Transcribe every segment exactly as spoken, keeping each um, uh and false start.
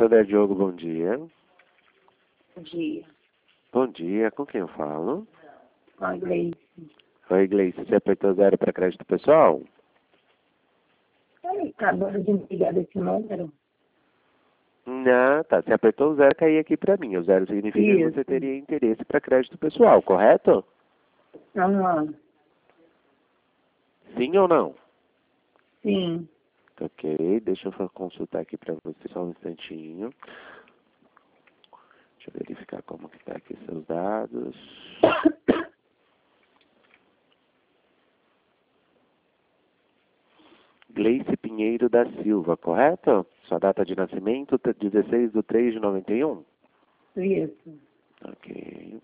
Santander Diogo, bom dia. Bom dia. Bom dia, com quem eu falo? Com a Gleice. Oi, Gleice, você apertou zero para crédito pessoal? Ai, acabou de me ligar desse número. Não, tá, você apertou o zero, cair aqui para mim. O zero significa que Isso. você teria interesse para crédito pessoal, correto? Aham. Sim ou não? Sim. Ok, deixa eu consultar aqui para você só um instantinho. Deixa eu verificar como que tá aqui seus dados. Gleice Pinheiro da Silva, correto? Sua data de nascimento, dezesseis de três de noventa e um? Isso. Ok.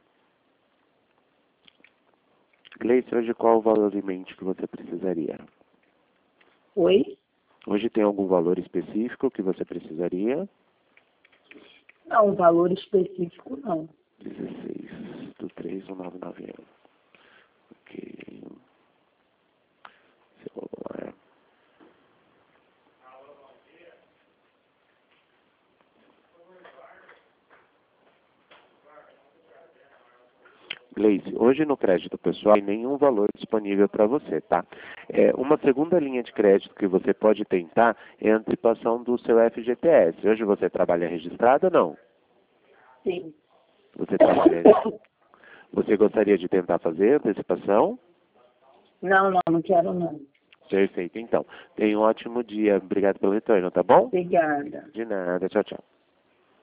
Gleice, hoje qual o valor em mente que você precisaria? Oi? Hoje tem algum valor específico que você precisaria? Não, um valor específico não. dezesseis do três de novecentos e noventa e um. Ok. Celular. Gleice, hoje no crédito pessoal não tem nenhum valor disponível para você, tá? É, uma segunda linha de crédito que você pode tentar é a antecipação do seu F G T S. Hoje você trabalha registrado ou não? Sim. Você trabalha... Você gostaria de tentar fazer antecipação? Não, não, não quero não. Perfeito, então. Tenha um ótimo dia. Obrigado pelo retorno, tá bom? Obrigada. De nada. Tchau, tchau.